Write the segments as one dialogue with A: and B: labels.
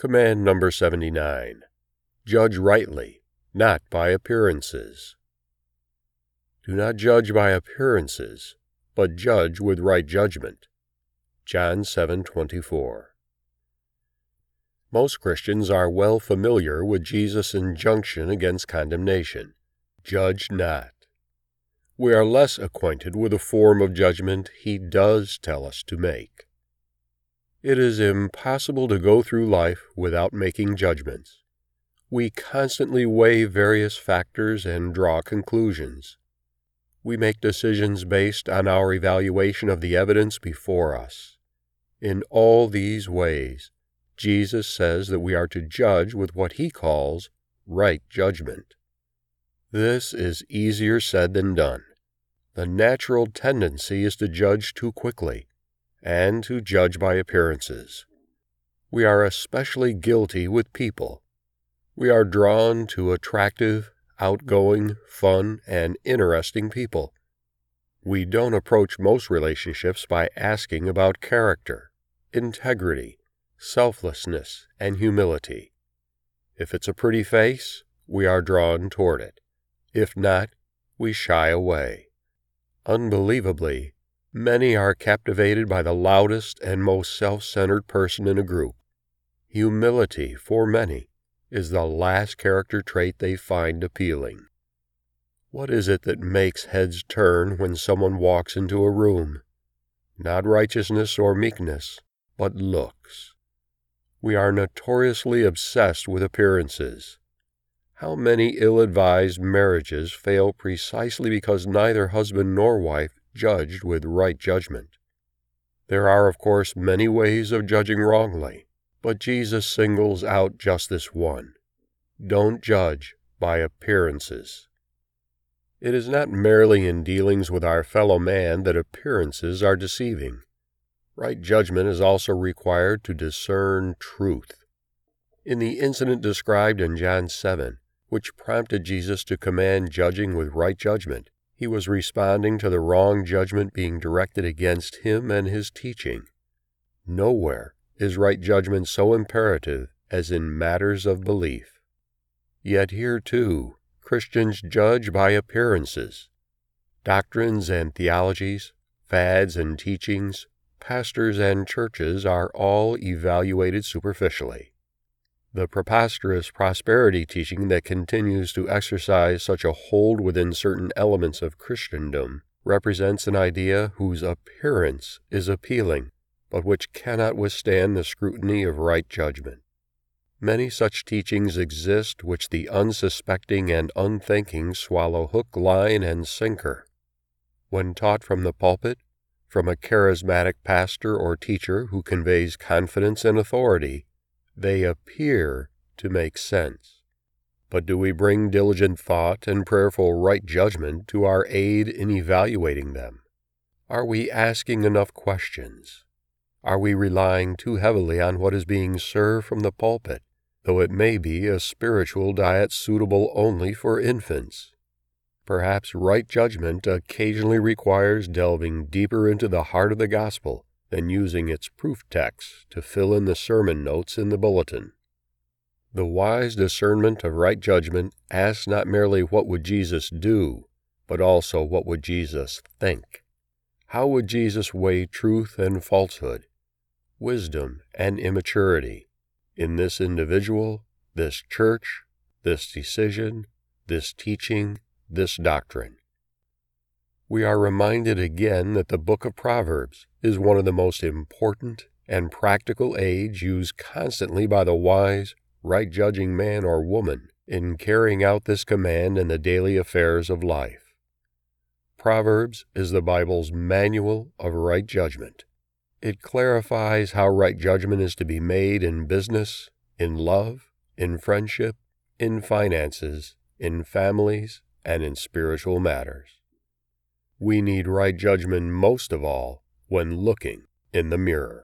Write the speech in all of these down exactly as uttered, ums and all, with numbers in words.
A: Command number seventy-nine. Judge rightly, not by appearances. Do not judge by appearances, but judge with right judgment. John seven twenty-four. Most Christians are well familiar with Jesus' injunction against condemnation, judge not. We are less acquainted with the form of judgment he does tell us to make. It is impossible to go through life without making judgments. We constantly weigh various factors and draw conclusions. We make decisions based on our evaluation of the evidence before us. In all these ways, Jesus says that we are to judge with what he calls right judgment. This is easier said than done. The natural tendency is to judge too quickly, and to judge by appearances. We are especially guilty with people. We are drawn to attractive, outgoing, fun, and interesting people. We don't approach most relationships by asking about character, integrity, selflessness, and humility. If it's a pretty face, we are drawn toward it. If not, we shy away. Unbelievably, many are captivated by the loudest and most self-centered person in a group. Humility, for many, is the last character trait they find appealing. What is it that makes heads turn when someone walks into a room? Not righteousness or meekness, but looks. We are notoriously obsessed with appearances. How many ill-advised marriages fail precisely because neither husband nor wife judged with right judgment? There are, of course, many ways of judging wrongly, but Jesus singles out just this one. Don't judge by appearances. It is not merely in dealings with our fellow man that appearances are deceiving. Right judgment is also required to discern truth. In the incident described in John seven, which prompted Jesus to command judging with right judgment, he was responding to the wrong judgment being directed against him and his teaching. Nowhere is right judgment so imperative as in matters of belief. Yet here, too, Christians judge by appearances. Doctrines and theologies, fads and teachings, pastors and churches are all evaluated superficially. The preposterous prosperity teaching that continues to exercise such a hold within certain elements of Christendom represents an idea whose appearance is appealing, but which cannot withstand the scrutiny of right judgment. Many such teachings exist which the unsuspecting and unthinking swallow hook, line, and sinker. When taught from the pulpit, from a charismatic pastor or teacher who conveys confidence and authority, they appear to make sense. But do we bring diligent thought and prayerful right judgment to our aid in evaluating them? Are we asking enough questions? Are we relying too heavily on what is being served from the pulpit, though it may be a spiritual diet suitable only for infants? Perhaps right judgment occasionally requires delving deeper into the heart of the gospel than using its proof texts to fill in the sermon notes in the bulletin. The wise discernment of right judgment asks not merely what would Jesus do, but also what would Jesus think. How would Jesus weigh truth and falsehood, wisdom and immaturity, in this individual, this church, this decision, this teaching, this doctrine? We are reminded again that the book of Proverbs is one of the most important and practical aids used constantly by the wise, right-judging man or woman in carrying out this command in the daily affairs of life. Proverbs is the Bible's manual of right judgment. It clarifies how right judgment is to be made in business, in love, in friendship, in finances, in families, and in spiritual matters. We need right judgment most of all when looking in the mirror.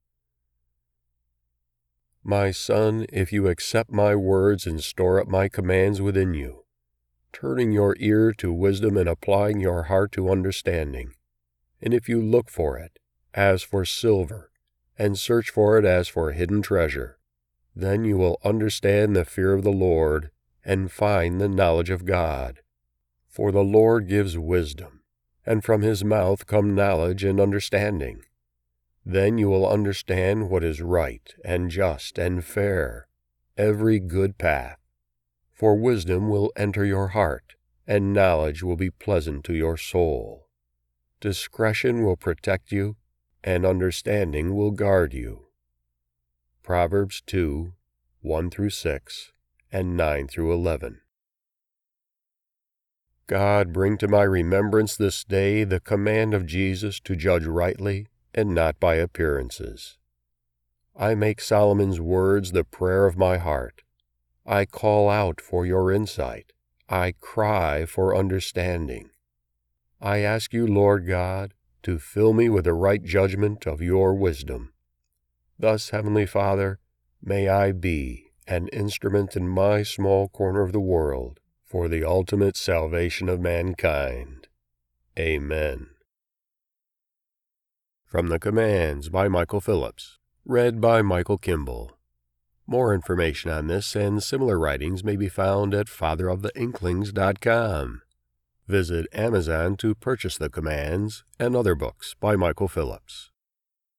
A: My son, if you accept my words and store up my commands within you, turning your ear to wisdom and applying your heart to understanding, and if you look for it as for silver, and search for it as for hidden treasure, Then you will understand the fear of the Lord and find the knowledge of God. For the Lord gives wisdom, and from his mouth come knowledge and understanding. Then you will understand what is right and just and fair, every good path. For wisdom will enter your heart, and knowledge will be pleasant to your soul. Discretion will protect you, and understanding will guard you. Proverbs two, one through six, and nine through eleven. God, bring to my remembrance this day the command of Jesus to judge rightly and not by appearances. I make Solomon's words the prayer of my heart. I call out for your insight. I cry for understanding. I ask you, Lord God, to fill me with the right judgment of your wisdom. Thus, Heavenly Father, may I be an instrument in my small corner of the world for the ultimate salvation of mankind. Amen. From the Commands by Michael Phillips, read by Michael Kimball. More information on this and similar writings may be found at father of the inklings dot com. Visit Amazon to purchase the Commands and other books by Michael Phillips.